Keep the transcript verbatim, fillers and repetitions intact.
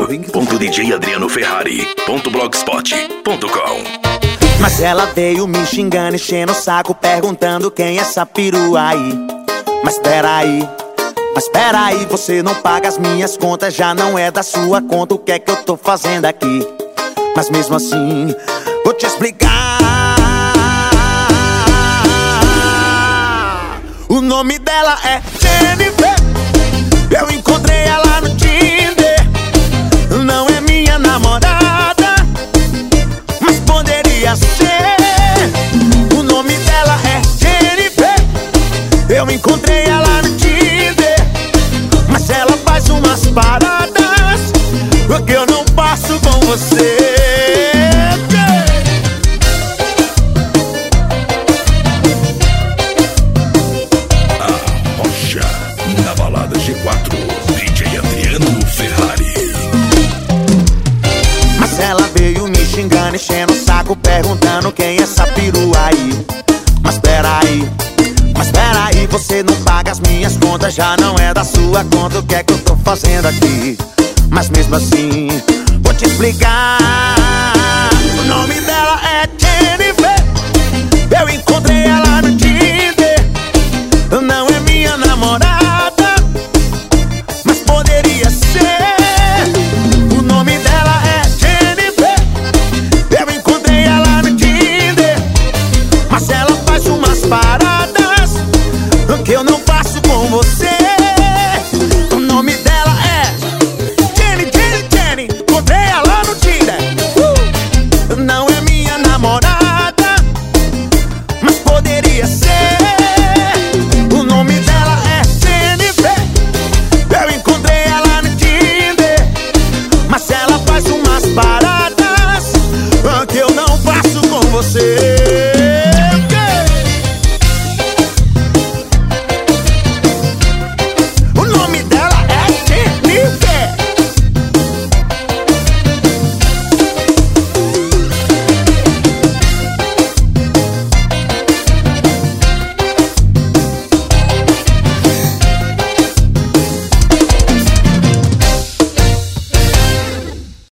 ponto d j adriano ferrari ponto blogspot ponto com. Mas ela veio me xingando, enchendo o saco, perguntando quem é essa perua aí. Mas peraí, mas peraí, você não paga as minhas contas, já não é da sua conta, o que é que eu tô fazendo aqui? Mas mesmo assim, vou te explicar. O nome dela é Jennifer, eu encontrei ela no Tinder. Não é minha namorada, mas poderia ser. O nome dela é Jennifer, eu encontrei ela no Tinder. Mas ela faz umas paradas que eu não passo com você. Na balada G quatro, D J Adriano Ferrari. Mas ela veio me xingando, enchendo o saco, perguntando quem é essa perua aí. Mas peraí, mas peraí, você não paga as minhas contas, já não é da sua conta, o que é que eu tô fazendo aqui? Mas mesmo assim, vou te explicar. O nome dela é Jennifer, eu encontrei ela no Tinder. Não é minha namorada, mas poderia ser. O nome dela é Jennifer, eu encontrei ela no Tinder. Mas ela faz umas paradas que eu não